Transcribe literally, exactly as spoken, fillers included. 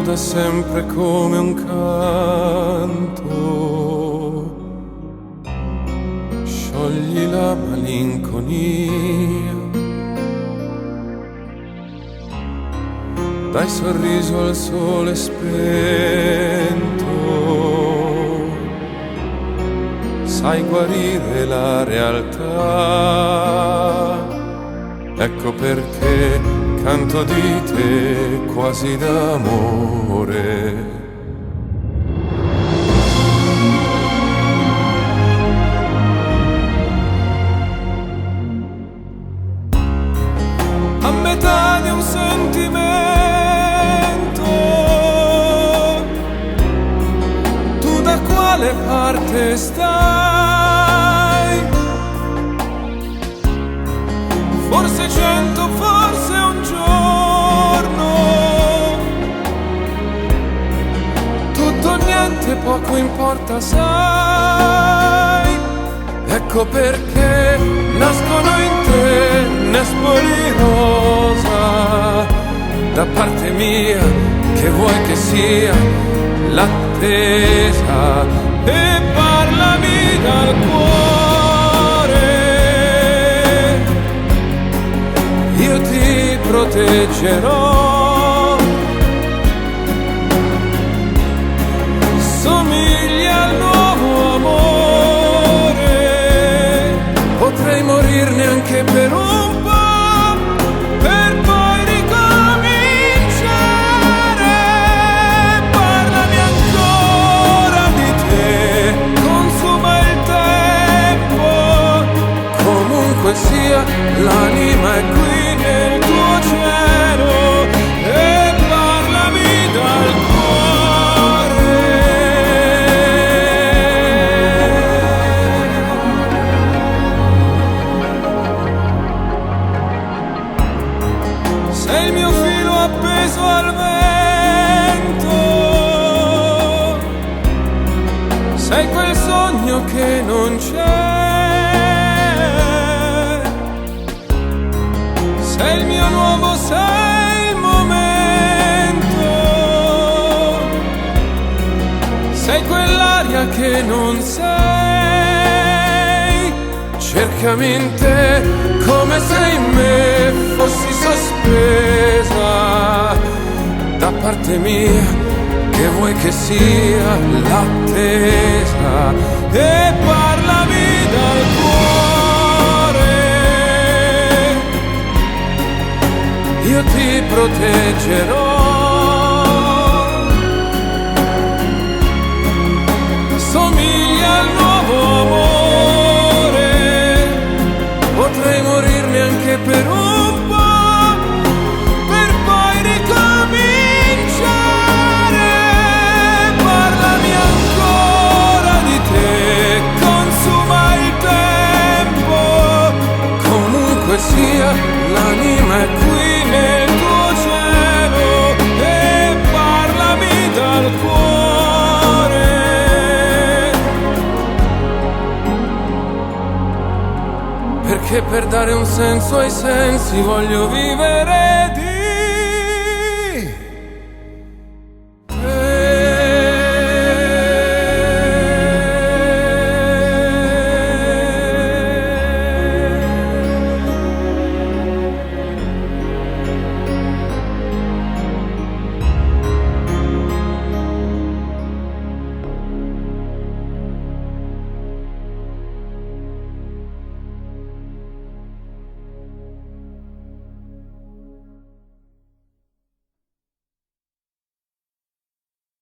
da sempre come un canto. Sciogli la malinconia, dai sorriso al sole spento, sai guarire la realtà. Ecco perché canto di te quasi d'amore. A metà di un sentimento, tu da quale parte stai? Forse cento, forse un giorno, tutto o niente, poco importa, sai. Ecco perché nascono in te nespoli rosa, da parte mia che vuoi che sia l'attesa, e parlami dal cuore, io ti proteggerò. Somigli al nuovo amore, potrei morirne anche per un po', per poi ricominciare. Parlami ancora di te, consuma il tempo, comunque sia l'anima è qui nel tuo cielo, e parlami dal cuore. Sei il mio filo appeso al vento, sei quel sogno che non c'è, sei il mio nuovo, sei il momento, sei quell'aria che non sei. Cercami in te come se in me fossi sospesa, da parte mia che vuoi che sia l'attesa, e parlami dal cuore, io ti proteggerò. Somiglia al nuovo amore, potrei morirne anche per un po', per poi ricominciare. Parlami ancora di te, consuma il tempo, comunque sia l'anima è qui nel tuo cielo, e parlami dal cuore, perché per dare un senso ai sensi voglio vivere di